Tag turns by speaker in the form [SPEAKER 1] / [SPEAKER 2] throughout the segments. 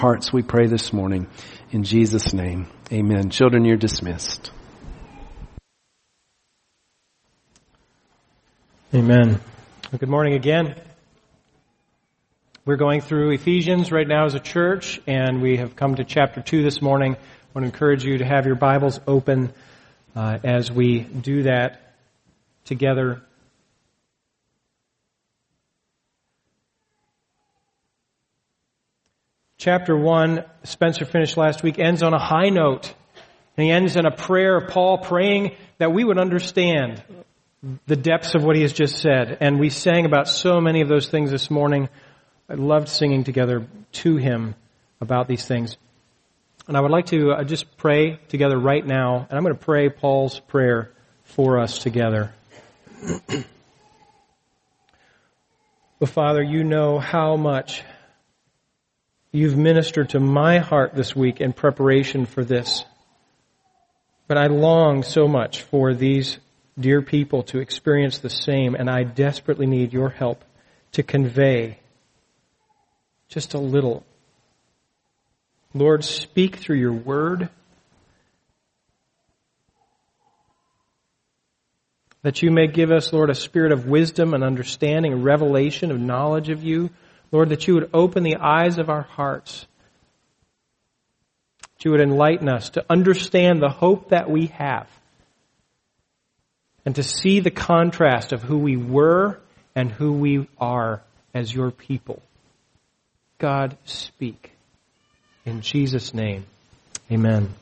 [SPEAKER 1] Hearts, we pray this morning in Jesus' name. Amen. Children, you're dismissed.
[SPEAKER 2] Amen. Well, good morning again. We're going through Ephesians right now as a church, and we have come to chapter 2 this morning. I want to encourage you to have your Bibles open as we do that together. Chapter 1, Spencer finished last week, ends on a high note. And he ends in a prayer of Paul praying that we would understand the depths of what he has just said. And we sang about so many of those things this morning. I loved singing together to him about these things. And I would like to just pray together right now. And I'm going to pray Paul's prayer for us together. Well, Father, you know how much you've ministered to my heart this week in preparation for this. But I long so much for these dear people to experience the same, and I desperately need your help to convey just a little. Lord, speak through your word, that you may give us, Lord, a spirit of wisdom and understanding, a revelation of knowledge of you. Lord, that you would open the eyes of our hearts, that you would enlighten us to understand the hope that we have, and to see the contrast of who we were and who we are as your people. God, speak. In Jesus' name, amen.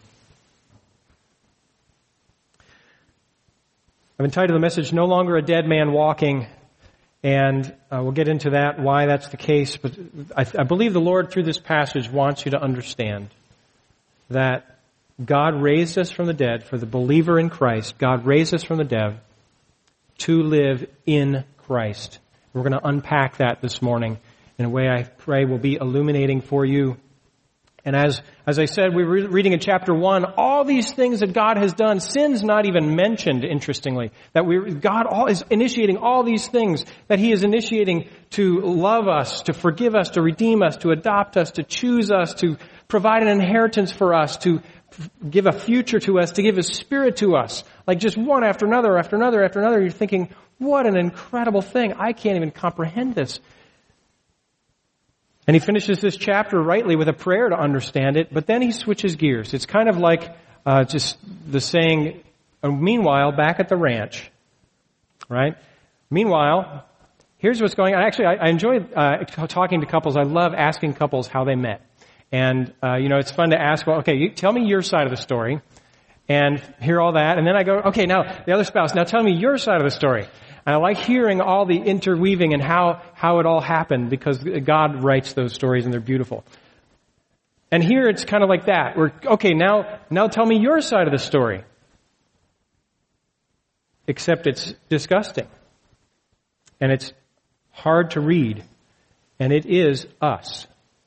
[SPEAKER 2] I've entitled the message, No Longer a Dead Man Walking. And we'll get into that, why that's the case. But I believe the Lord, through this passage, wants you to understand that God raised us from the dead, for the believer in Christ, God raised us from the dead to live in Christ. We're going to unpack that this morning in a way I pray will be illuminating for you. And as I said, we were reading in chapter 1, all these things that God has done, sin's not even mentioned, interestingly. That God is initiating all these things, that He is initiating to love us, to forgive us, to redeem us, to adopt us, to choose us, to provide an inheritance for us, to give a future to us, to give His Spirit to us. Like just one after another, after another, after another. You're thinking, what an incredible thing. I can't even comprehend this. And he finishes this chapter rightly with a prayer to understand it, but then he switches gears. It's kind of like just the saying, meanwhile, back at the ranch, right? Meanwhile, here's what's going on. Actually, I enjoy talking to couples. I love asking couples how they met. And, it's fun to ask, well, okay, tell me your side of the story, and hear all that. And then I go, okay, now, the other spouse, now tell me your side of the story. And I like hearing all the interweaving and how it all happened, because God writes those stories and they're beautiful. And here it's kind of like that. Okay, now tell me your side of the story. Except it's disgusting. And it's hard to read. And it is us.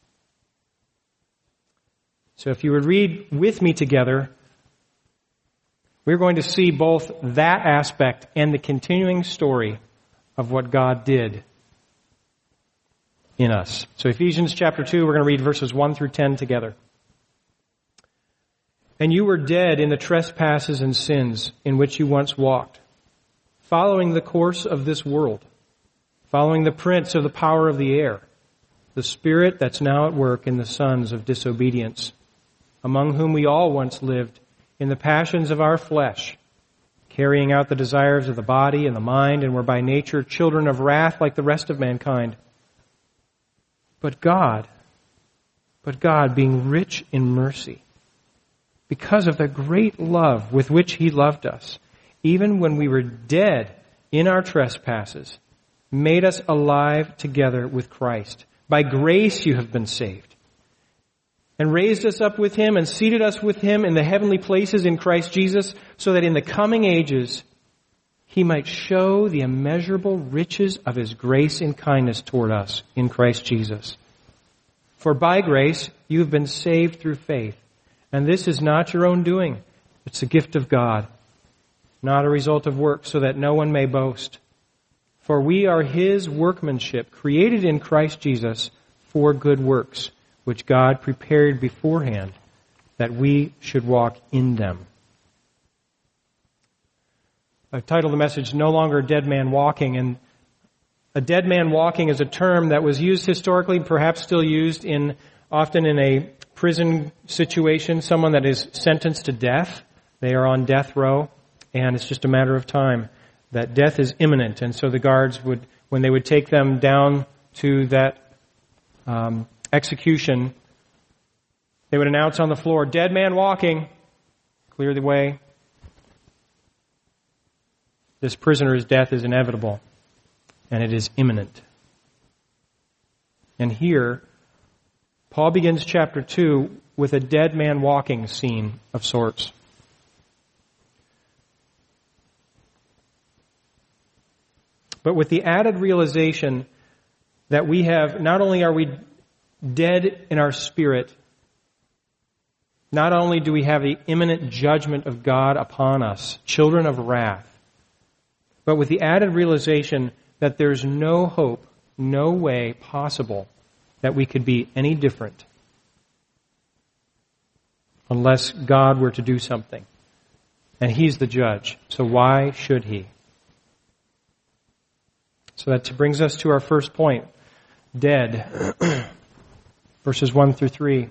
[SPEAKER 2] So if you would read with me together, we're going to see both that aspect and the continuing story of what God did in us. So Ephesians chapter 2, we're going to read verses 1 through 10 together. And you were dead in the trespasses and sins in which you once walked, following the course of this world, following the prince of the power of the air, the spirit that's now at work in the sons of disobedience, among whom we all once lived in the passions of our flesh, carrying out the desires of the body and the mind, and were by nature children of wrath like the rest of mankind. But God, being rich in mercy, because of the great love with which He loved us, even when we were dead in our trespasses, made us alive together with Christ. By grace you have been saved, and raised us up with Him and seated us with Him in the heavenly places in Christ Jesus, so that in the coming ages He might show the immeasurable riches of His grace and kindness toward us in Christ Jesus. For by grace you have been saved through faith, and this is not your own doing. It's a gift of God, not a result of works, so that no one may boast. For we are His workmanship, created in Christ Jesus for good works, which God prepared beforehand, that we should walk in them. I've titled the message, No Longer a Dead Man Walking, and a dead man walking is a term that was used historically, perhaps still used often in a prison situation, someone that is sentenced to death. They are on death row, and it's just a matter of time that death is imminent. And so the guards would, when they would take them down to that execution, they would announce on the floor, dead man walking, clear the way. This prisoner's death is inevitable, and it is imminent. And here, Paul begins chapter 2 with a dead man walking scene of sorts. But with the added realization that we have, not only are we dead in our spirit, not only do we have the imminent judgment of God upon us, children of wrath, but with the added realization that there's no hope, no way possible that we could be any different unless God were to do something. And He's the judge, so why should He? So that brings us to our first point, dead, verses 1 through 3.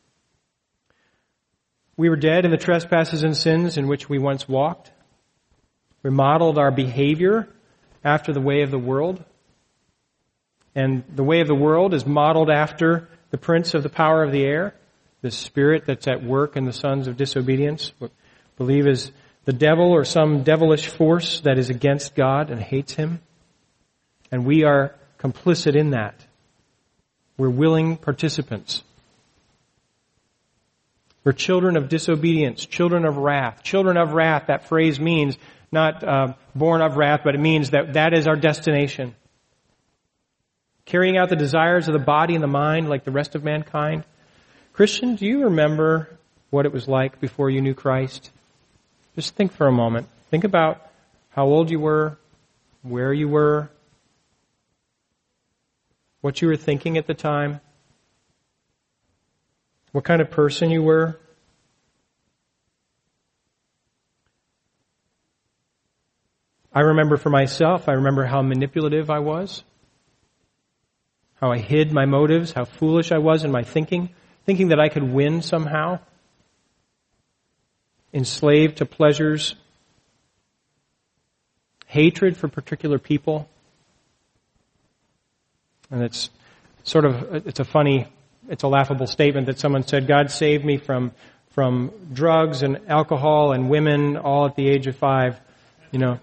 [SPEAKER 2] We were dead in the trespasses and sins in which we once walked. We modeled our behavior after the way of the world. And the way of the world is modeled after the prince of the power of the air, the spirit that's at work in the sons of disobedience, what I believe is the devil or some devilish force that is against God and hates Him. And we are complicit in that. We're willing participants. We're children of disobedience, children of wrath. Children of wrath, that phrase means not born of wrath, but it means that is our destination. Carrying out the desires of the body and the mind like the rest of mankind. Christian, do you remember what it was like before you knew Christ? Just think for a moment. Think about how old you were, where you were, what you were thinking at the time, what kind of person you were. I remember for myself, I remember how manipulative I was, how I hid my motives, how foolish I was in my thinking that I could win somehow, enslaved to pleasures, hatred for particular people. And it's a laughable statement that someone said, God saved me from drugs and alcohol and women all at the age of 5, you know.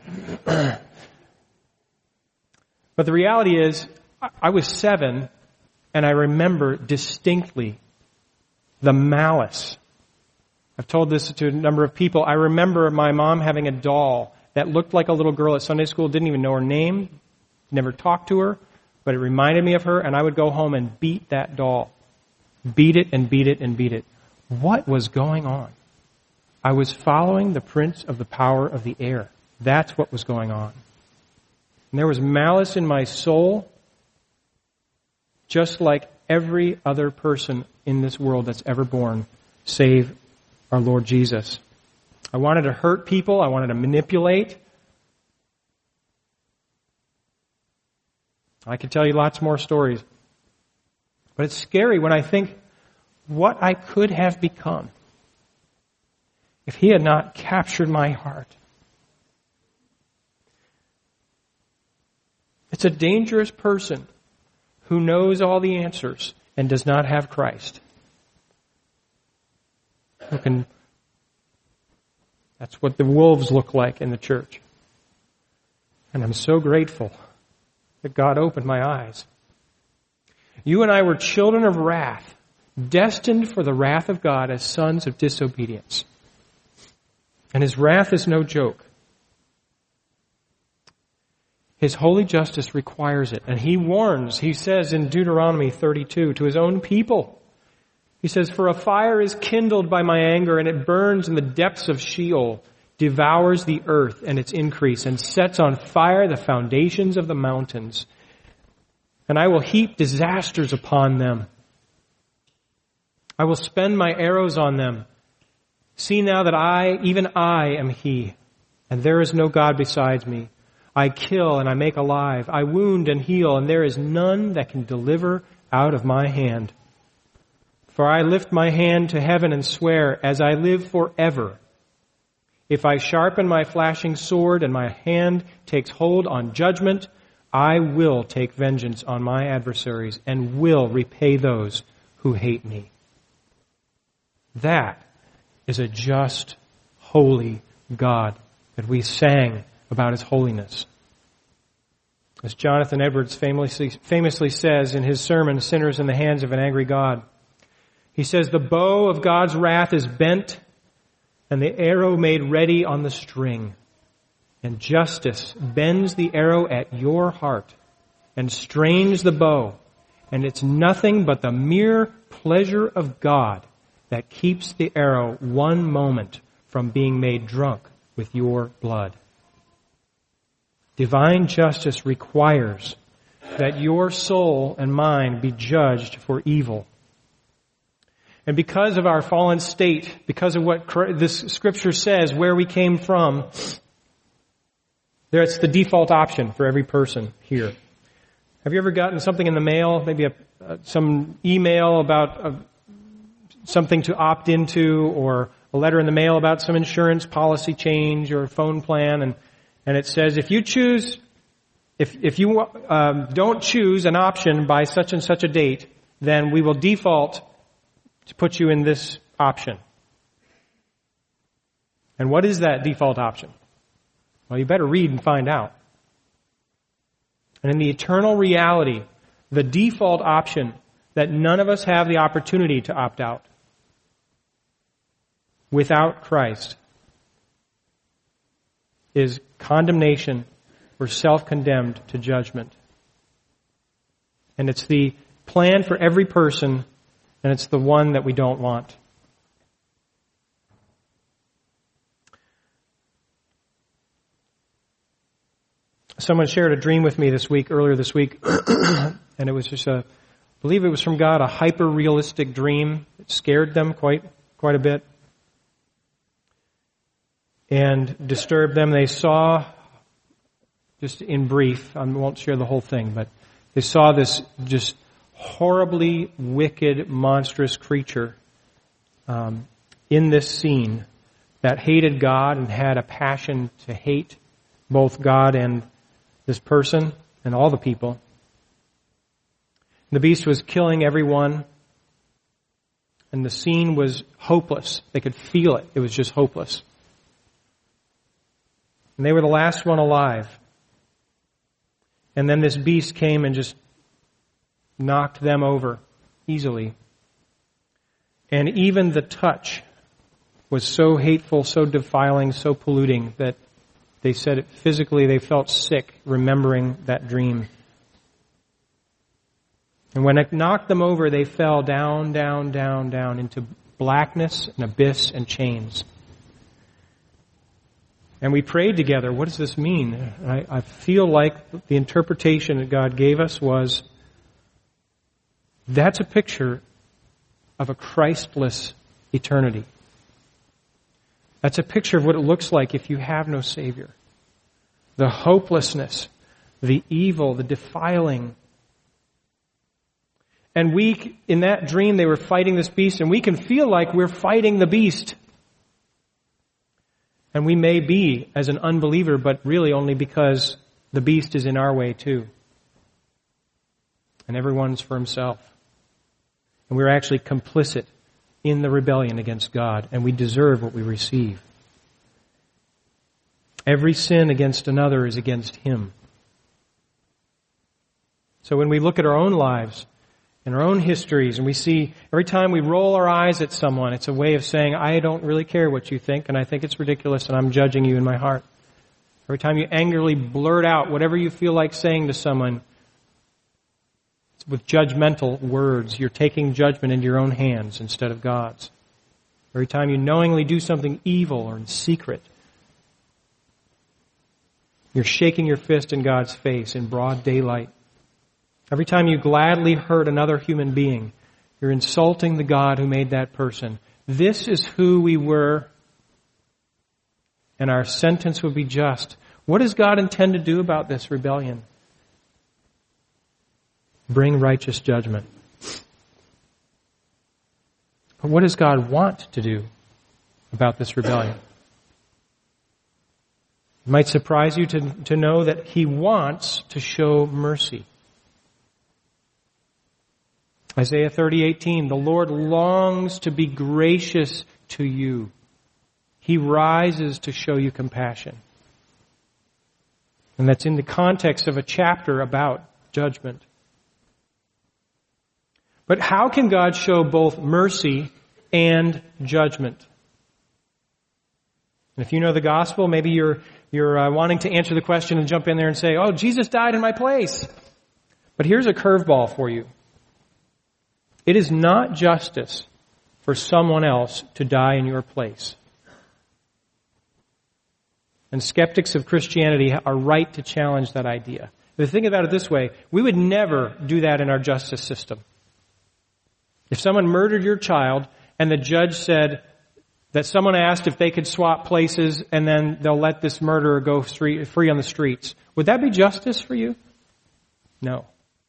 [SPEAKER 2] But the reality is, I was 7, and I remember distinctly the malice. I've told this to a number of people. I remember my mom having a doll that looked like a little girl at Sunday school, didn't even know her name, never talked to her, but it reminded me of her, and I would go home and beat that doll. Beat it and beat it and beat it. What was going on? I was following the prince of the power of the air. That's what was going on. And there was malice in my soul, just like every other person in this world that's ever born, save our Lord Jesus. I wanted to hurt people. I wanted to manipulate. I could tell you lots more stories. But it's scary when I think what I could have become if He had not captured my heart. It's a dangerous person who knows all the answers and does not have Christ. That's what the wolves look like in the church. And I'm so grateful that God opened my eyes. You and I were children of wrath, destined for the wrath of God as sons of disobedience. And His wrath is no joke. His holy justice requires it. And He warns, He says in Deuteronomy 32 to His own people, He says, for a fire is kindled by my anger, and it burns in the depths of Sheol, devours the earth and its increase, and sets on fire the foundations of the mountains. And I will heap disasters upon them. I will spend my arrows on them. See now that even I am He, and there is no God besides me. I kill and I make alive. I wound and heal, and there is none that can deliver out of my hand. For I lift my hand to heaven and swear, as I live forever, if I sharpen my flashing sword and my hand takes hold on judgment, I will take vengeance on my adversaries and will repay those who hate me. That is a just, holy God that we sang about His holiness. As Jonathan Edwards famously says in his sermon, Sinners in the Hands of an Angry God, he says, the bow of God's wrath is bent and the arrow made ready on the string. And justice bends the arrow at your heart and strains the bow. And it's nothing but the mere pleasure of God that keeps the arrow one moment from being made drunk with your blood. Divine justice requires that your soul and mind be judged for evil. And because of our fallen state, because of what this scripture says, where we came from, that's the default option for every person here. Have you ever gotten something in the mail, maybe some email about something to opt into, or a letter in the mail about some insurance policy change or phone plan, and it says if you don't choose an option by such and such a date, then we will default to put you in this option. And what is that default option? Well, you better read and find out. And in the eternal reality, the default option that none of us have the opportunity to opt out without Christ is condemnation. We're self-condemned to judgment. And it's the plan for every person, and it's the one that we don't want. Someone shared a dream with me earlier this week, and it was just I believe it was from God, a hyper-realistic dream. It scared them quite a bit and disturbed them. They saw, just in brief, I won't share the whole thing, but they saw this just horribly wicked, monstrous creature in this scene that hated God and had a passion to hate both God and this person and all the people. The beast was killing everyone, and the scene was hopeless. They could feel it. It was just hopeless. And they were the last one alive. And then this beast came and just knocked them over easily. And even the touch was so hateful, so defiling, so polluting that they said it physically, they felt sick remembering that dream. And when it knocked them over, they fell down, down, down, down into blackness and abyss and chains. And we prayed together, what does this mean? And I feel like the interpretation that God gave us was, that's a picture of a Christless eternity. That's a picture of what it looks like if you have no Savior. The hopelessness, the evil, the defiling. And in that dream, they were fighting this beast, and we can feel like we're fighting the beast. And we may be as an unbeliever, but really only because the beast is in our way too. And everyone's for himself. And we're actually complicit in the rebellion against God, and we deserve what we receive. Every sin against another is against Him. So when we look at our own lives and our own histories, and we see every time we roll our eyes at someone, it's a way of saying, I don't really care what you think, and I think it's ridiculous, and I'm judging you in my heart. Every time you angrily blurt out whatever you feel like saying to someone, with judgmental words, you're taking judgment into your own hands instead of God's. Every time you knowingly do something evil or in secret, you're shaking your fist in God's face in broad daylight. Every time you gladly hurt another human being, You're insulting the God who made that person. This is who we were, and our sentence would be just. What does God intend to do about this rebellion? Bring righteous judgment. But what does God want to do about this rebellion? It might surprise you to know that He wants to show mercy. Isaiah 30:18, the Lord longs to be gracious to you. He rises to show you compassion. And that's in the context of a chapter about judgment. But how can God show both mercy and judgment? And if you know the gospel, maybe you're wanting to answer the question and jump in there and say, oh, Jesus died in my place. But here's a curveball for you. It is not justice for someone else to die in your place. And skeptics of Christianity are right to challenge that idea. But think about it this way. We would never do that in our justice system. If someone murdered your child and the judge said that someone asked if they could swap places and then they'll let this murderer go free on the streets, would that be justice for you? No.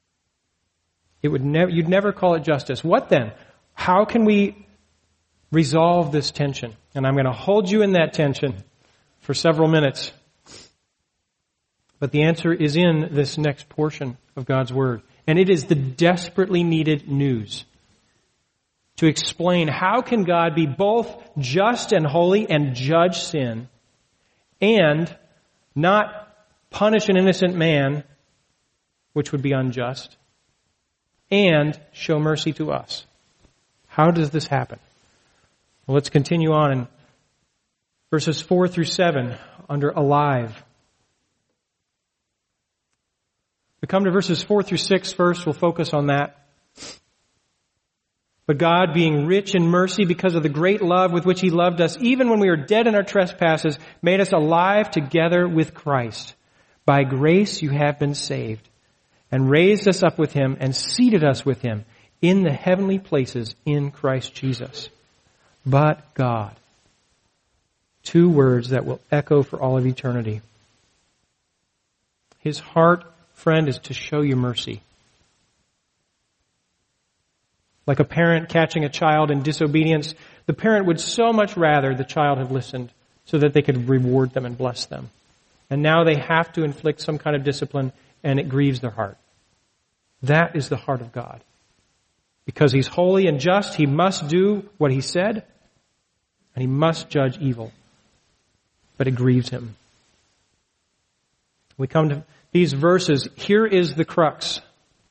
[SPEAKER 2] You'd never call it justice. What then? How can we resolve this tension? And I'm going to hold you in that tension for several minutes. But the answer is in this next portion of God's Word. And it is the desperately needed news to explain how can God be both just and holy and judge sin and not punish an innocent man, which would be unjust, and show mercy to us. How does this happen? Well, let's continue on in verses 4 through 7 under alive. We come to verses 4 through 6 first. We'll focus on that. But God, being rich in mercy because of the great love with which He loved us, even when we were dead in our trespasses, made us alive together with Christ. By grace you have been saved, and raised us up with Him and seated us with Him in the heavenly places in Christ Jesus. But God. Two words that will echo for all of eternity. His heart, friend, is to show you mercy. Like a parent catching a child in disobedience, the parent would so much rather the child have listened so that they could reward them and bless them. And now they have to inflict some kind of discipline, and it grieves their heart. That is the heart of God. Because He's holy and just, He must do what He said, and He must judge evil. But it grieves Him. We come to these verses. Here is the crux.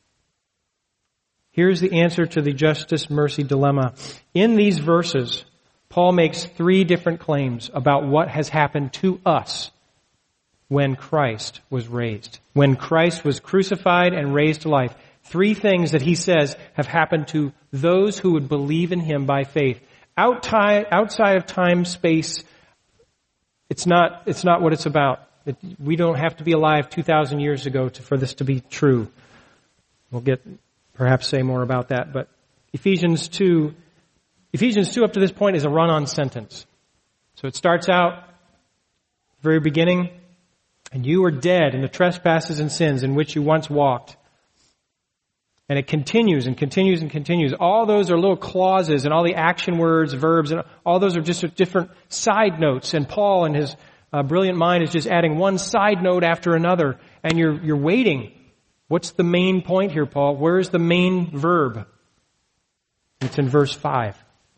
[SPEAKER 2] Here's the answer to the justice-mercy dilemma. In these verses, Paul makes three different claims about what has happened to us when Christ was raised. When Christ was crucified and raised to life. Three things that he says have happened to those who would believe in Him by faith. Outside of time, space, it's not what it's about. We don't have to be alive 2,000 years ago for this to be true. We'll perhaps say more about that. But Ephesians 2 up to this point is a run-on sentence. So it starts out, very beginning, and you were dead in the trespasses and sins in which you once walked. And it continues and continues and continues. All those are little clauses, and all the action words, verbs, and all those are just different side notes. And Paul, in his brilliant mind, is just adding one side note after another. And you're waiting. What's the main point here, Paul? Where's the main verb? It's in verse 5.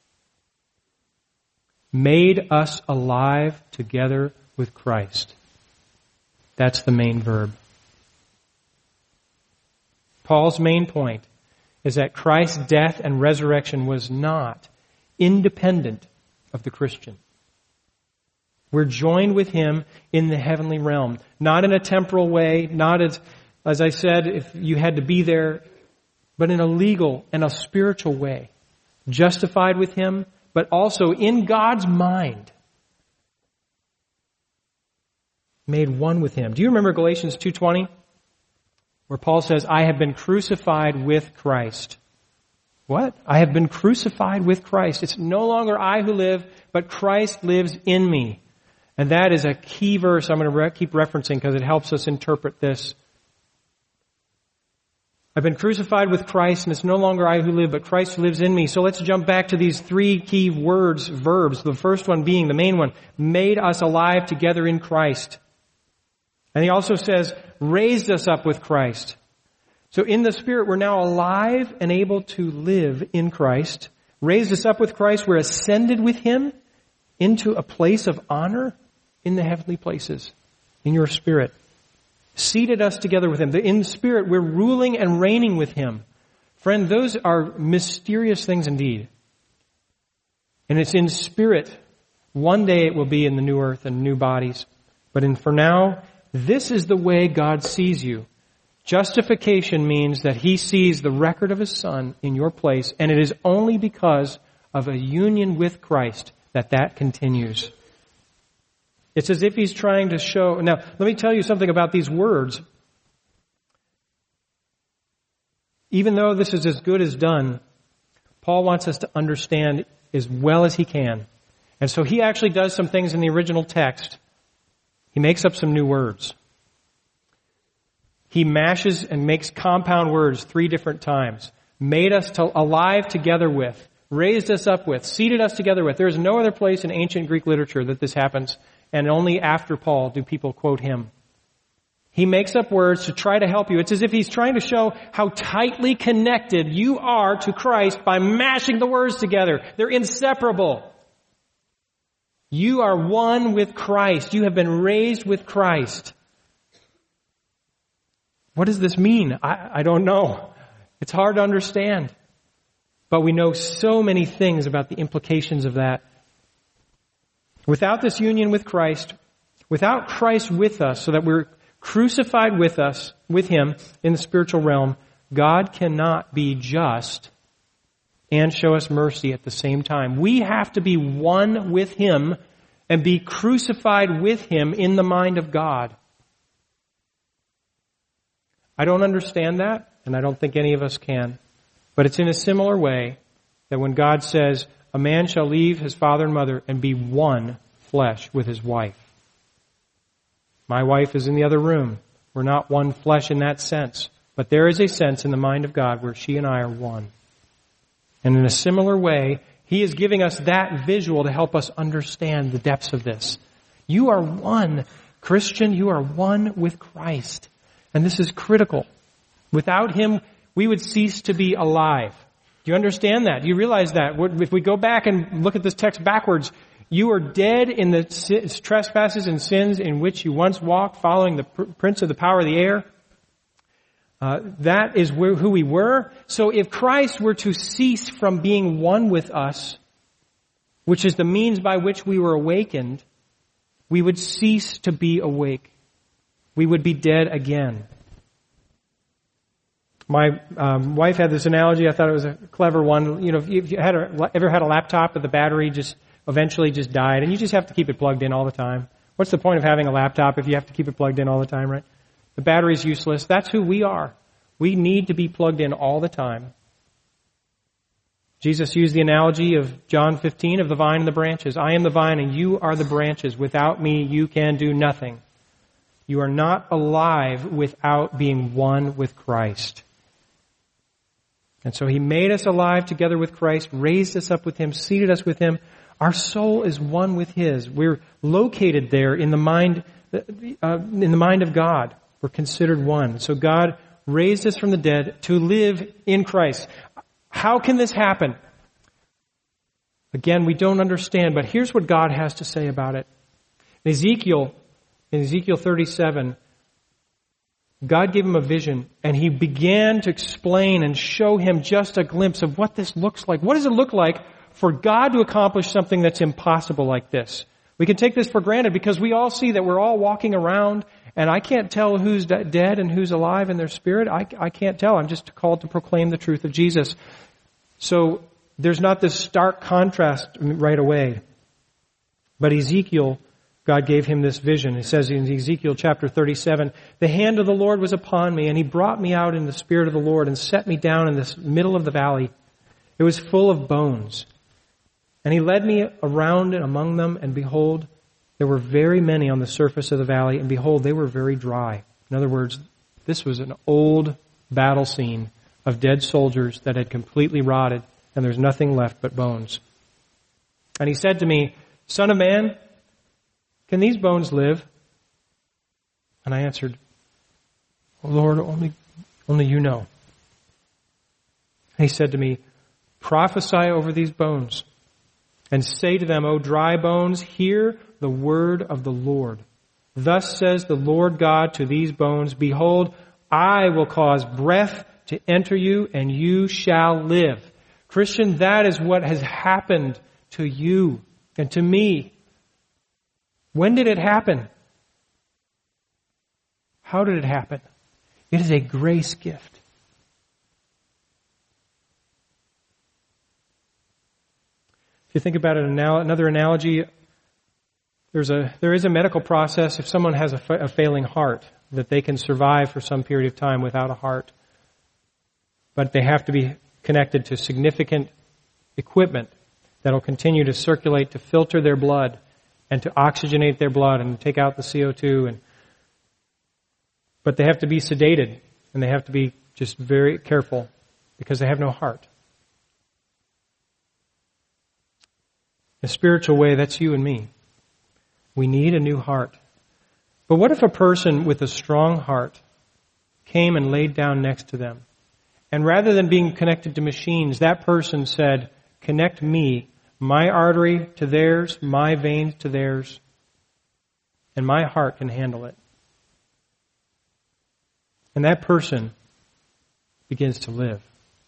[SPEAKER 2] Made us alive together with Christ. That's the main verb. Paul's main point is that Christ's death and resurrection was not independent of the Christian. We're joined with Him in the heavenly realm, not in a temporal way, not as I said, if you had to be there, but in a legal and a spiritual way. Justified with Him, but also in God's mind. Made one with Him. Do you remember Galatians 2:20? Where Paul says, I have been crucified with Christ. what? I have been crucified with Christ. It's no longer I who live, but Christ lives in me. And that is a key verse I'm going to keep referencing because it helps us interpret this. I've been crucified with Christ, and it's no longer I who live, but Christ lives in me. So let's jump back to these three key words, verbs. The first one being, the main one, made us alive together in Christ. And he also says, raised us up with Christ. So in the Spirit, we're now alive and able to live in Christ. Raised us up with Christ. We're ascended with Him into a place of honor in the heavenly places, in your spirit. Seated us together with Him. In the Spirit, we're ruling and reigning with Him. Friend, those are mysterious things indeed. And it's in spirit. One day it will be in the new earth and new bodies. But for now, this is the way God sees you. Justification means that He sees the record of His Son in your place, and it is only because of a union with Christ that continues. It's as if He's trying to show... Now, let me tell you something about these words. Even though this is as good as done, Paul wants us to understand as well as he can. And so he actually does some things in the original text. He makes up some new words. He mashes and makes compound words 3 different times. Made us alive together with. Raised us up with. Seated us together with. There is no other place in ancient Greek literature that this happens. And only after Paul do people quote him. He makes up words to try to help you. It's as if he's trying to show how tightly connected you are to Christ by mashing the words together. They're inseparable. You are one with Christ. You have been raised with Christ. What does this mean? I don't know. It's hard to understand. But we know so many things about the implications of that. Without this union with Christ, without Christ with us, so that we're crucified with Him in the spiritual realm, God cannot be just and show us mercy at the same time. We have to be one with Him and be crucified with Him in the mind of God. I don't understand that, and I don't think any of us can. But it's in a similar way that when God says, a man shall leave his father and mother and be one flesh with his wife. My wife is in the other room. We're not one flesh in that sense. But there is a sense in the mind of God where she and I are one. And in a similar way, He is giving us that visual to help us understand the depths of this. You are one, Christian, you are one with Christ. And this is critical. Without Him, we would cease to be alive. Do you understand that? Do you realize that? If we go back and look at this text backwards, you are dead in the trespasses and sins in which you once walked, following the prince of the power of the air. That is who we were. So if Christ were to cease from being one with us, which is the means by which we were awakened, we would cease to be awake. We would be dead again. My wife had this analogy. I thought it was a clever one. You know, if you ever had a laptop but the battery just eventually just died, and you just have to keep it plugged in all the time. What's the point of having a laptop if you have to keep it plugged in all the time, right? The battery's useless. That's who we are. We need to be plugged in all the time. Jesus used the analogy of John 15 of the vine and the branches. I am the vine and you are the branches. Without me, you can do nothing. You are not alive without being one with Christ. And so He made us alive together with Christ, raised us up with Him, seated us with Him. Our soul is one with His. We're located there in the mind of God. We're considered one. So God raised us from the dead to live in Christ. How can this happen? Again, we don't understand, but here's what God has to say about it. In Ezekiel 37, God gave him a vision, and He began to explain and show him just a glimpse of what this looks like. What does it look like for God to accomplish something that's impossible like this? We can take this for granted because we all see that we're all walking around, and I can't tell who's dead and who's alive in their spirit. I can't tell. I'm just called to proclaim the truth of Jesus. So there's not this stark contrast right away. But Ezekiel, God gave him this vision. It says in Ezekiel chapter 37, the hand of the Lord was upon me, and He brought me out in the Spirit of the Lord and set me down in the middle of the valley. It was full of bones. And he led me around and among them, and behold, there were very many on the surface of the valley, and behold, they were very dry. In other words, this was an old battle scene of dead soldiers that had completely rotted, and there's nothing left but bones. And he said to me, Son of man, can these bones live? And I answered, oh Lord, only you know. And he said to me, prophesy over these bones, and say to them, O dry bones, hear the word of the Lord. Thus says the Lord God to these bones, behold, I will cause breath to enter you, and you shall live. Christian, that is what has happened to you and to me. When did it happen? How did it happen? It is a grace gift. If you think about it, another analogy, there is a medical process. If someone has a failing heart, that they can survive for some period of time without a heart. But they have to be connected to significant equipment that will continue to circulate, to filter their blood, and to oxygenate their blood and take out the CO2. But they have to be sedated, and they have to be just very careful because they have no heart. In a spiritual way, that's you and me. We need a new heart. But what if a person with a strong heart came and laid down next to them, and rather than being connected to machines, that person said, connect me, my artery to theirs, my veins to theirs, and my heart can handle it. And that person begins to live.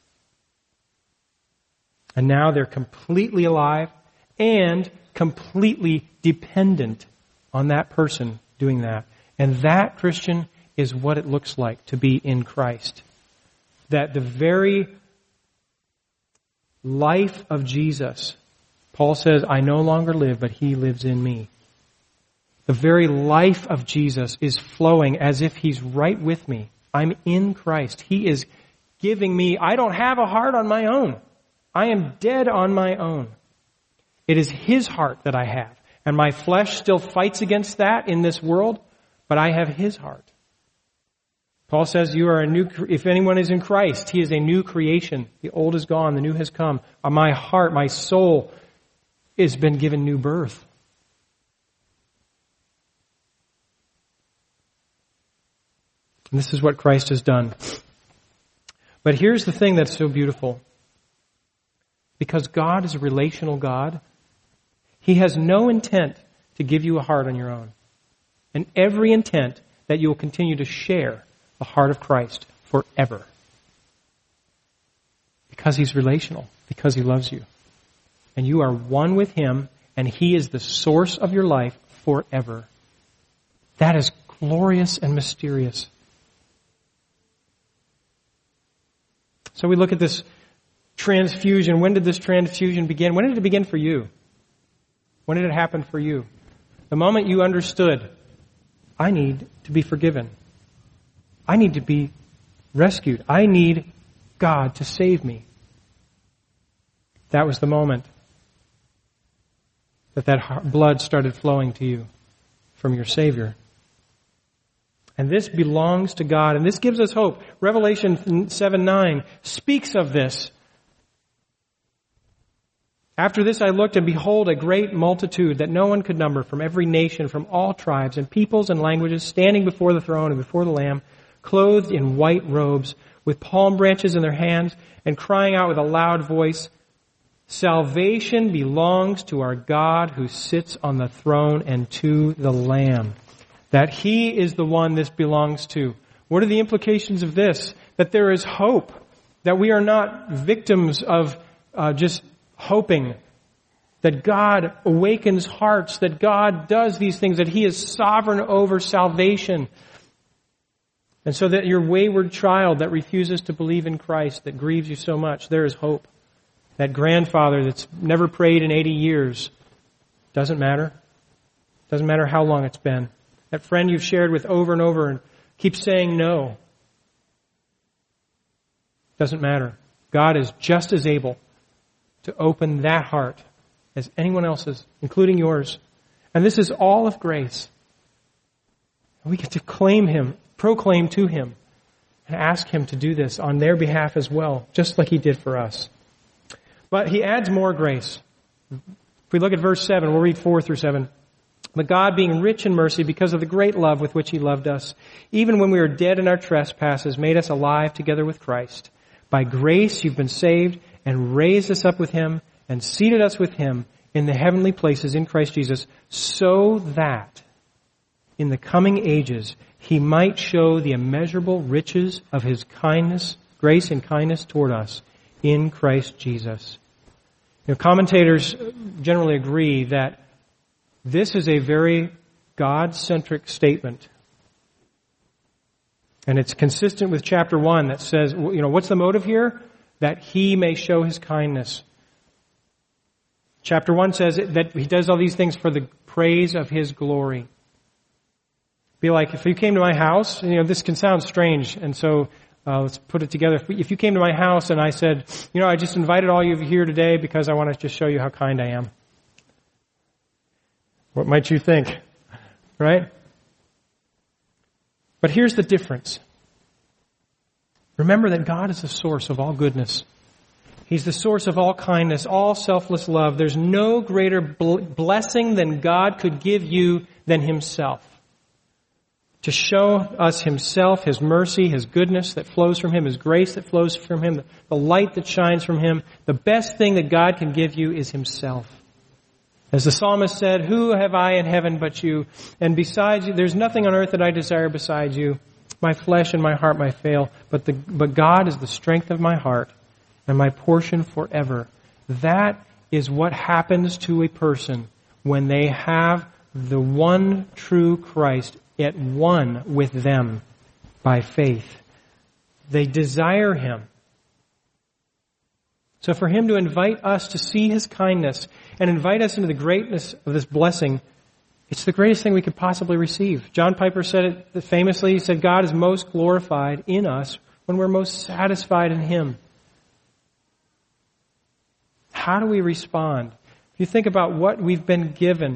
[SPEAKER 2] And now they're completely alive and completely dependent on that person doing that. And that, Christian, is what it looks like to be in Christ. That the very life of Jesus, Paul says, I no longer live, but he lives in me. The very life of Jesus is flowing as if he's right with me. I'm in Christ. He is giving me, I don't have a heart on my own. I am dead on my own. It is his heart that I have. And my flesh still fights against that in this world, but I have his heart. Paul says, if anyone is in Christ, he is a new creation. The old is gone, the new has come. My heart, my soul has been given new birth. And this is what Christ has done. But here's the thing that's so beautiful. Because God is a relational God, he has no intent to give you a heart on your own. And every intent that you will continue to share the heart of Christ forever. Because he's relational. Because he loves you. And you are one with him, and he is the source of your life forever. That is glorious and mysterious. So we look at this transfusion. When did this transfusion begin? When did it begin for you? When did it happen for you? The moment you understood, I need to be forgiven. I need to be rescued. I need God to save me. That was the moment that blood started flowing to you from your Savior. And this belongs to God, and this gives us hope. Revelation 7:9 speaks of this. After this I looked, and behold, a great multitude that no one could number, from every nation, from all tribes and peoples and languages, standing before the throne and before the Lamb, clothed in white robes, with palm branches in their hands, and crying out with a loud voice, Salvation belongs to our God who sits on the throne and to the Lamb. That he is the one this belongs to. What are the implications of this? That there is hope. That we are not victims of just hoping. That God awakens hearts. That God does these things. That he is sovereign over salvation. And so that your wayward child that refuses to believe in Christ, that grieves you so much, there is hope. That grandfather that's never prayed in 80 years, doesn't matter. Doesn't matter how long it's been. That friend you've shared with over and over and keeps saying no. Doesn't matter. God is just as able to open that heart as anyone else's, including yours. And this is all of grace. We get to claim Him, proclaim to Him, and ask Him to do this on their behalf as well, just like He did for us. But He adds more grace. If we look at verse 7, we'll read 4 through 7. But God, being rich in mercy because of the great love with which He loved us, even when we were dead in our trespasses, made us alive together with Christ. By grace you've been saved, and raised us up with Him, and seated us with Him in the heavenly places in Christ Jesus, so that in the coming ages He might show the immeasurable riches of His kindness, grace and kindness toward us in Christ Jesus. Commentators generally agree that this is a very God-centric statement. And it's consistent with chapter 1 that says, what's the motive here? That He may show His kindness. Chapter 1 says that He does all these things for the praise of His glory. Be like, if you came to my house, this can sound strange, and so let's put it together. If you came to my house and I said, I just invited all of you here today because I want to just show you how kind I am. What might you think? Right? But here's the difference. Remember that God is the source of all goodness. He's the source of all kindness, all selfless love. There's no greater blessing than God could give you than Himself. To show us Himself, His mercy, His goodness that flows from Him, His grace that flows from Him, the light that shines from Him. The best thing that God can give you is Himself. As the psalmist said, who have I in heaven but you? And besides you, there's nothing on earth that I desire besides you. My flesh and my heart might fail, but God is the strength of my heart and my portion forever. That is what happens to a person when they have the one true Christ at one with them by faith. They desire Him. So for Him to invite us to see His kindness and invite us into the greatness of this blessing, it's the greatest thing we could possibly receive. John Piper said it famously. He said, God is most glorified in us when we're most satisfied in Him. How do we respond? If you think about what we've been given,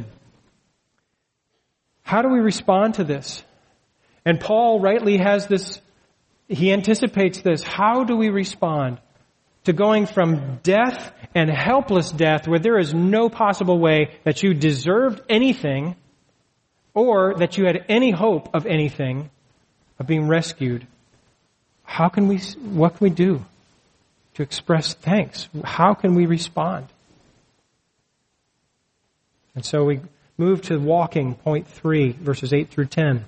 [SPEAKER 2] how do we respond to this? And Paul rightly has this, he anticipates this. How do we respond to going from death and helpless death where there is no possible way that you deserved anything or that you had any hope of anything, of being rescued? What can we do to express thanks? How can we respond? And so we move to walking, point 3, verses 8 through 10.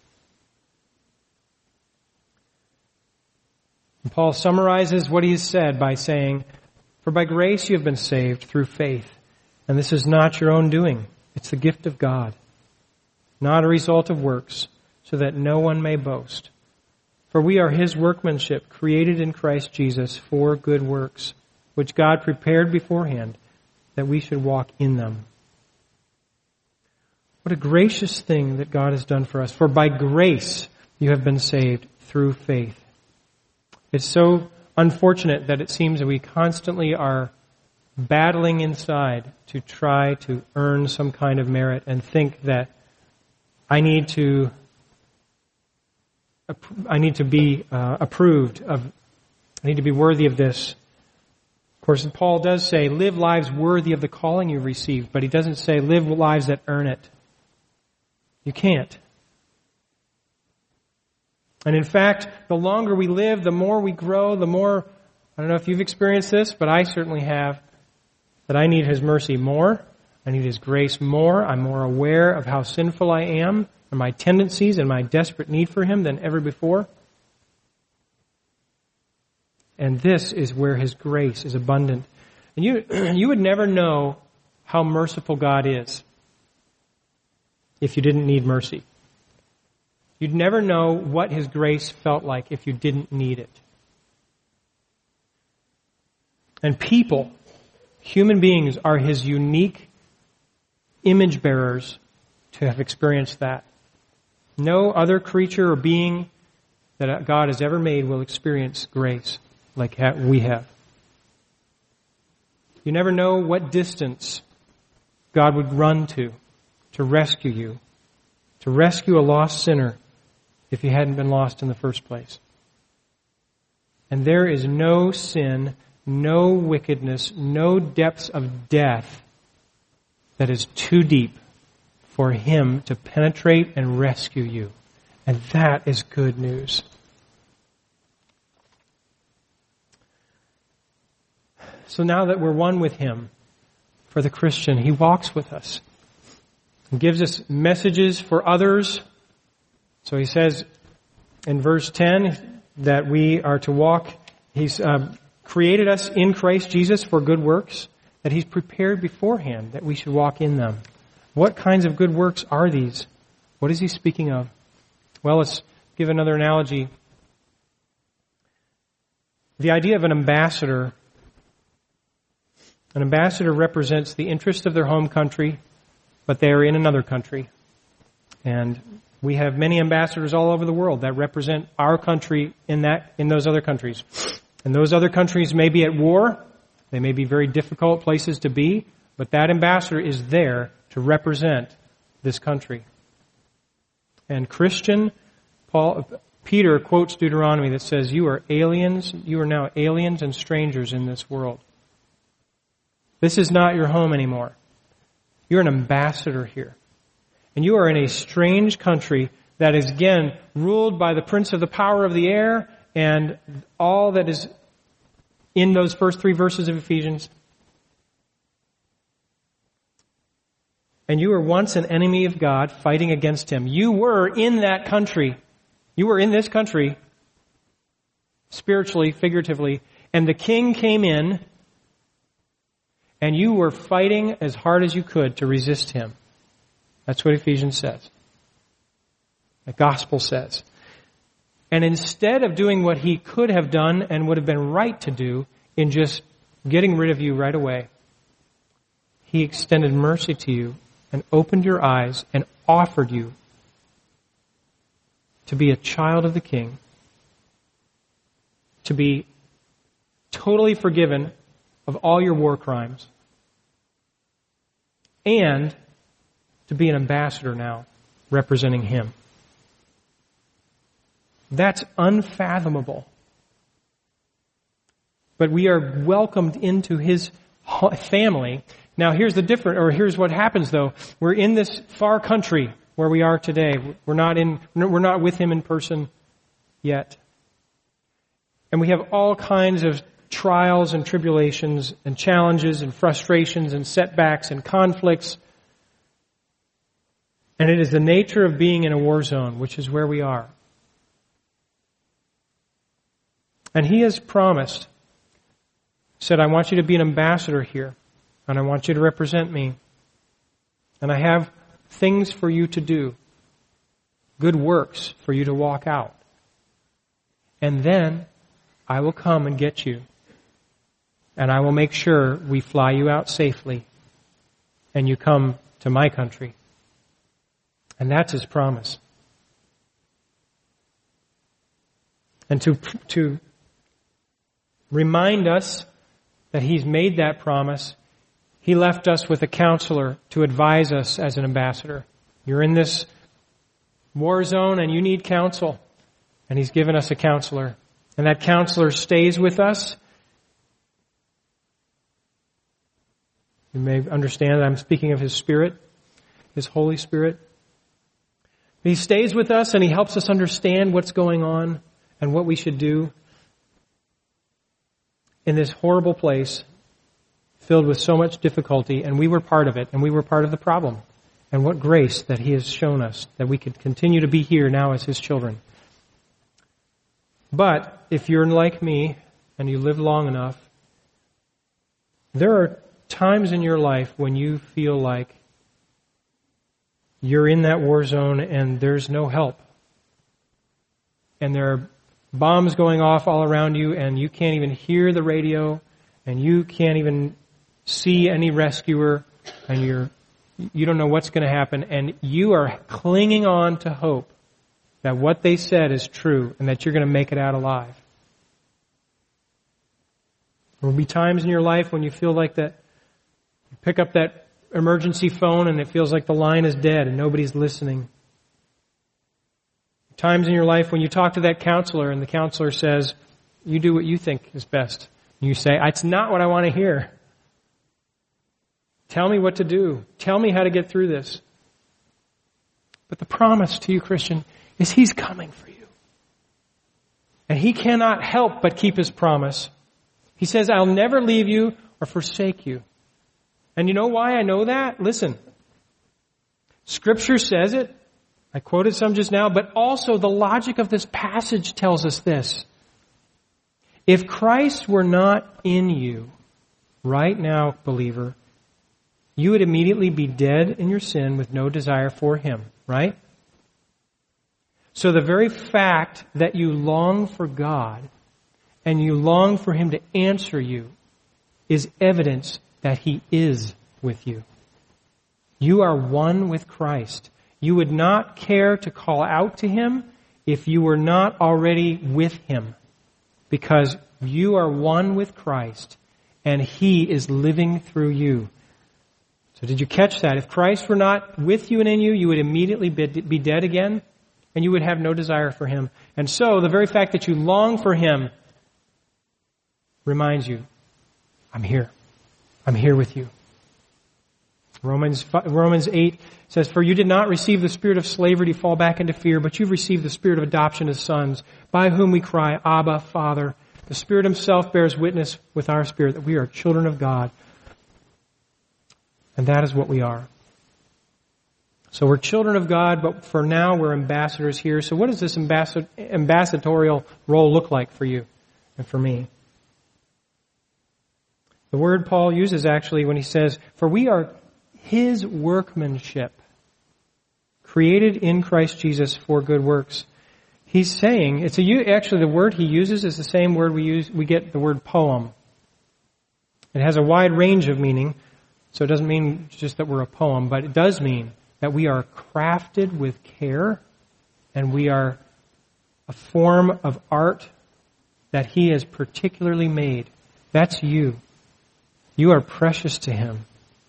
[SPEAKER 2] And Paul summarizes what he has said by saying, for by grace you have been saved through faith, and this is not your own doing. It's the gift of God, not a result of works, so that no one may boast. For we are His workmanship, created in Christ Jesus for good works, which God prepared beforehand, that we should walk in them. What a gracious thing that God has done for us. For by grace you have been saved through faith. It's so unfortunate that it seems that we constantly are battling inside to try to earn some kind of merit and think that I need to be approved of, I need to be worthy of this. Of course, Paul does say, live lives worthy of the calling you received, but he doesn't say live lives that earn it. You can't. And in fact, the longer we live, the more we grow, the more, I don't know if you've experienced this, but I certainly have, that I need His mercy more. I need His grace more. I'm more aware of how sinful I am and my tendencies and my desperate need for Him than ever before. And this is where His grace is abundant. And you would never know how merciful God is if you didn't need mercy. You'd never know what His grace felt like if you didn't need it. And people, human beings, are His unique image bearers to have experienced that. No other creature or being that God has ever made will experience grace like we have. You never know what distance God would run to rescue you, to rescue a lost sinner if he hadn't been lost in the first place. And there is no sin, no wickedness, no depths of death that is too deep for him to penetrate and rescue you. And that is good news. So now that we're one with him, for the Christian, he walks with us. He gives us messages for others. So he says in verse 10 that we are to walk. He's created us in Christ Jesus for good works that he's prepared beforehand that we should walk in them. What kinds of good works are these? What is he speaking of? Well, let's give another analogy. The idea of an ambassador represents the interest of their home country, but they are in another country. And we have many ambassadors all over the world that represent our country in those other countries. And those other countries may be at war. They may be very difficult places to be, but that ambassador is there to represent this country. And Peter quotes Deuteronomy that says, you are now aliens and strangers in this world. This is not your home anymore. You're an ambassador here. And you are in a strange country that is, again, ruled by the prince of the power of the air and all that is in those first 3 verses of Ephesians. And you were once an enemy of God, fighting against him. You were in that country. You were in this country, spiritually, figuratively, and the king came in, and you were fighting as hard as you could to resist him. That's what Ephesians says. The gospel says. And instead of doing what he could have done and would have been right to do in just getting rid of you right away, he extended mercy to you and opened your eyes and offered you to be a child of the King, to be totally forgiven of all your war crimes, and to be an ambassador now, representing him. That's unfathomable. But we are welcomed into his family. Now here's what happens though. We're in this far country where we are today. We're not with him in person yet. And we have all kinds of trials and tribulations and challenges and frustrations and setbacks and conflicts. And it is the nature of being in a war zone, which is where we are. And he has promised, said, I want you to be an ambassador here, and I want you to represent me. And I have things for you to do, good works for you to walk out. And then I will come and get you. And I will make sure we fly you out safely and you come to my country. And that's his promise. And to remind us that he's made that promise, he left us with a counselor to advise us as an ambassador. You're in this war zone and you need counsel. And he's given us a counselor. And that counselor stays with us. You may understand that I'm speaking of his Spirit, his Holy Spirit. He stays with us and he helps us understand what's going on and what we should do in this horrible place filled with so much difficulty, and we were part of it, and we were part of the problem. And what grace that he has shown us that we could continue to be here now as his children. But if you're like me and you live long enough, there are times in your life when you feel like you're in that war zone and there's no help. And there are bombs going off all around you and you can't even hear the radio and you can't even see any rescuer and you don't know what's going to happen and you are clinging on to hope that what they said is true and that you're going to make it out alive. There will be times in your life when you feel like that, you pick up that emergency phone and it feels like the line is dead and nobody's listening. Times in your life when you talk to that counselor and the counselor says, you do what you think is best. And you say, it's not what I want to hear. Tell me what to do. Tell me how to get through this. But the promise to you, Christian, is He's coming for you. And He cannot help but keep His promise. He says, I'll never leave you or forsake you. And you know why I know that? Listen. Scripture says it. I quoted some just now, but also the logic of this passage tells us this. If Christ were not in you, right now, believer, you would immediately be dead in your sin with no desire for Him, right? So the very fact that you long for God and you long for Him to answer you is evidence that He is with you. You are one with Christ. You would not care to call out to Him if you were not already with Him, because you are one with Christ and He is living through you. So did you catch that? If Christ were not with you and in you, you would immediately be dead again and you would have no desire for Him. And so the very fact that you long for Him reminds you, I'm here. I'm here with you. Romans 8 says, for you did not receive the spirit of slavery to fall back into fear, but you've received the spirit of adoption as sons, by whom we cry, Abba, Father. The Spirit Himself bears witness with our spirit that we are children of God. And that is what we are. So we're children of God, but for now we're ambassadors here. So what does this ambassadorial role look like for you and for me? The word Paul uses actually when he says, for we are His workmanship, created in Christ Jesus for good works. He's saying, actually the word he uses is the same word we get the word poem. It has a wide range of meaning, so it doesn't mean just that we're a poem, but it does mean that we are crafted with care and we are a form of art that He has particularly made. That's you. You are precious to Him.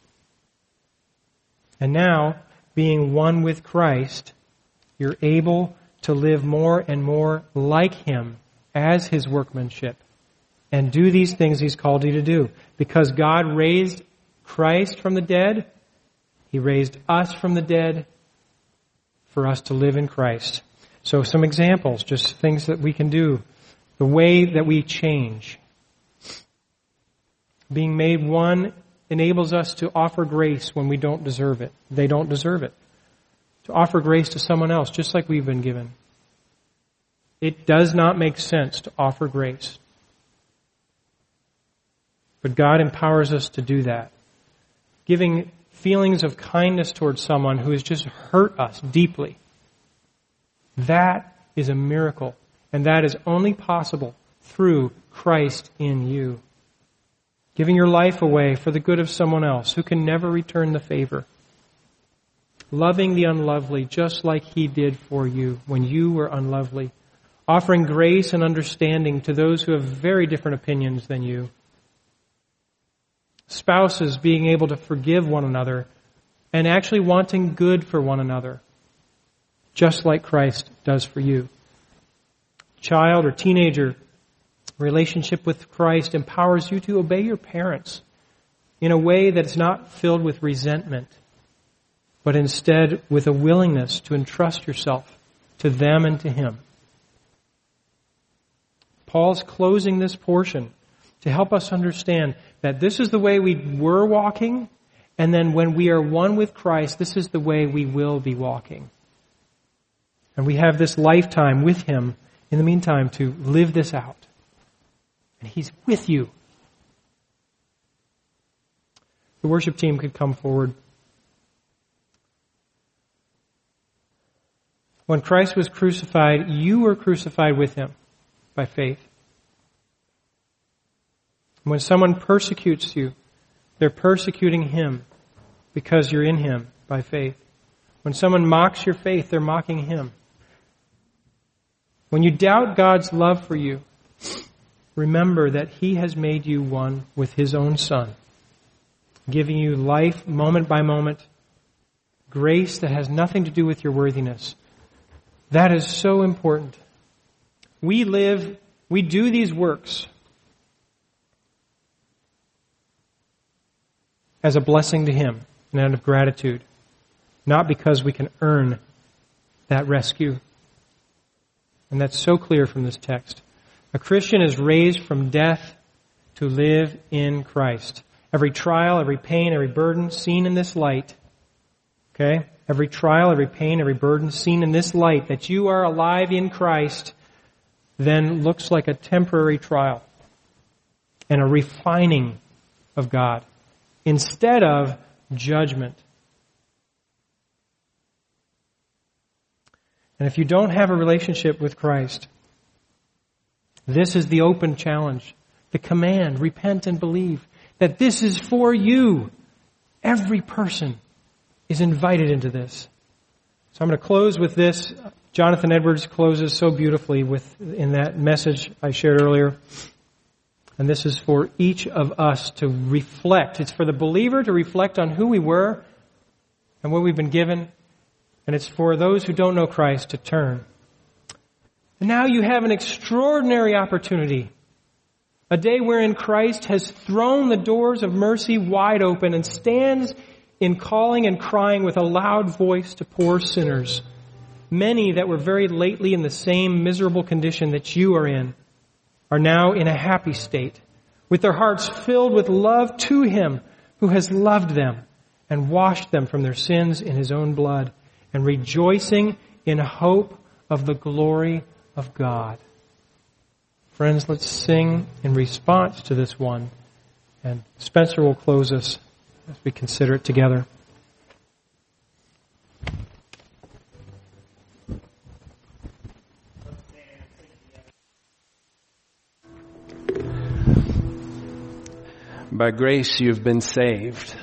[SPEAKER 2] And now, being one with Christ, you're able to live more and more like Him as His workmanship and do these things He's called you to do. Because God raised Christ from the dead, He raised us from the dead for us to live in Christ. So some examples, just things that we can do. The way that we change. Being made one enables us to offer grace when we don't deserve it. They don't deserve it. To offer grace to someone else, just like we've been given. It does not make sense to offer grace. But God empowers us to do that. Giving feelings of kindness towards someone who has just hurt us deeply. That is a miracle. And that is only possible through Christ in you. Giving your life away for the good of someone else who can never return the favor. Loving the unlovely just like He did for you when you were unlovely. Offering grace and understanding to those who have very different opinions than you. Spouses being able to forgive one another and actually wanting good for one another. Just like Christ does for you. Child or teenager relationship with Christ empowers you to obey your parents in a way that's not filled with resentment, but instead with a willingness to entrust yourself to them and to Him. Paul's closing this portion to help us understand that this is the way we were walking, and then when we are one with Christ, this is the way we will be walking. And we have this lifetime with Him in the meantime to live this out. And He's with you. The worship team could come forward. When Christ was crucified, you were crucified with Him by faith. When someone persecutes you, they're persecuting Him because you're in Him by faith. When someone mocks your faith, they're mocking Him. When you doubt God's love for you, remember that He has made you one with His own Son, giving you life moment by moment, grace that has nothing to do with your worthiness. That is so important. We do these works as a blessing to Him and out of gratitude, not because we can earn that rescue. And that's so clear from this text. A Christian is raised from death to live in Christ. Every trial, every pain, every burden seen in this light, okay? Every trial, every pain, every burden seen in this light, that you are alive in Christ, then looks like a temporary trial and a refining of God instead of judgment. And if you don't have a relationship with Christ, this is the open challenge, the command, repent and believe, that this is for you. Every person is invited into this. So I'm going to close with this. Jonathan Edwards closes so beautifully in that message I shared earlier. And this is for each of us to reflect. It's for the believer to reflect on who we were and what we've been given. And it's for those who don't know Christ to turn. And now you have an extraordinary opportunity. A day wherein Christ has thrown the doors of mercy wide open and stands in calling and crying with a loud voice to poor sinners. Many that were very lately in the same miserable condition that you are in are now in a happy state, with their hearts filled with love to Him who has loved them and washed them from their sins in His own blood, and rejoicing in hope of the glory of God. Friends, let's sing in response to this one. And Spencer will close us as we consider it together.
[SPEAKER 1] By grace you've been saved.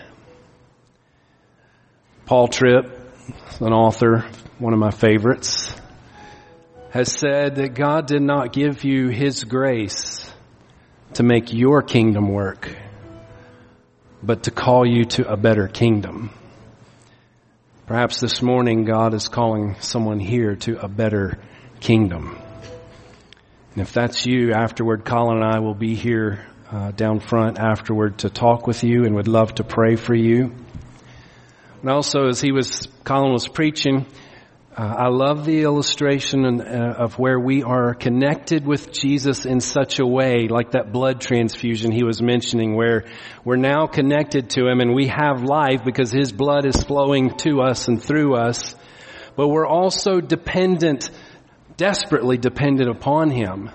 [SPEAKER 1] Paul Tripp, an author, one of my favorites, has said that God did not give you His grace to make your kingdom work, but to call you to a better kingdom. Perhaps this morning God is calling someone here to a better kingdom. And if that's you, afterward, Colin and I will be here down front afterward to talk with you and would love to pray for you. And also, as Colin was preaching, I love the illustration of where we are connected with Jesus in such a way, like that blood transfusion he was mentioning, where we're now connected to Him and we have life because His blood is flowing to us and through us. But we're also desperately dependent upon Him.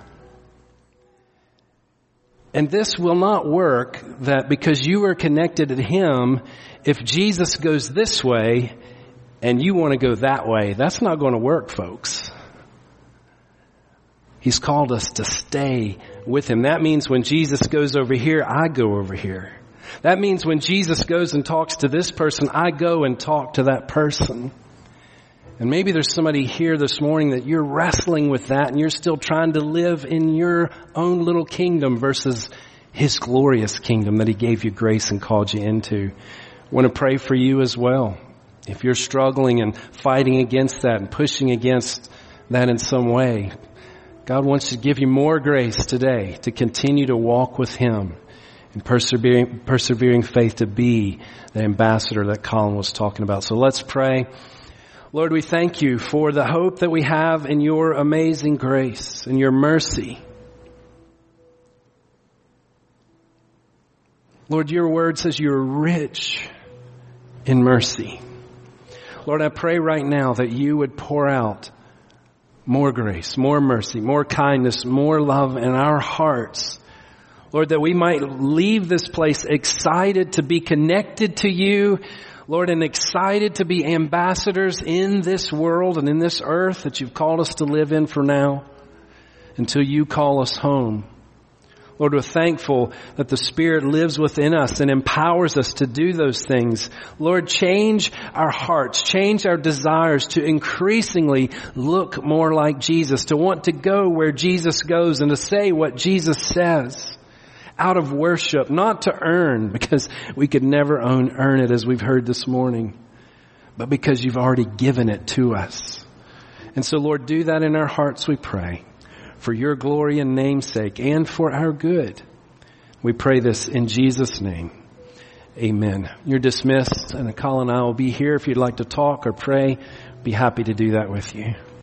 [SPEAKER 1] And this will not work that because you are connected to Him, if Jesus goes this way and you want to go that way, that's not going to work, folks. He's called us to stay with Him. That means when Jesus goes over here, I go over here. That means when Jesus goes and talks to this person, I go and talk to that person. And maybe there's somebody here this morning that you're wrestling with that and you're still trying to live in your own little kingdom versus His glorious kingdom that He gave you grace and called you into. I want to pray for you as well. If you're struggling and fighting against that and pushing against that in some way, God wants to give you more grace today to continue to walk with Him and persevering faith to be the ambassador that Colin was talking about. So let's pray. Lord, we thank You for the hope that we have in Your amazing grace and Your mercy. Lord, Your word says You're rich in mercy. Lord, I pray right now that You would pour out more grace, more mercy, more kindness, more love in our hearts. Lord, that we might leave this place excited to be connected to You, Lord, and excited to be ambassadors in this world and in this earth that You've called us to live in for now until You call us home. Lord, we're thankful that the Spirit lives within us and empowers us to do those things. Lord, change our hearts, change our desires to increasingly look more like Jesus, to want to go where Jesus goes and to say what Jesus says out of worship, not to earn, because we could never earn it as we've heard this morning, but because you've already given it to us. And so, Lord, do that in our hearts, we pray, for your glory and namesake and for our good. We pray this in Jesus' name. Amen. You're dismissed, and Colin and I will be here if you'd like to talk or pray. Be happy to do that with you.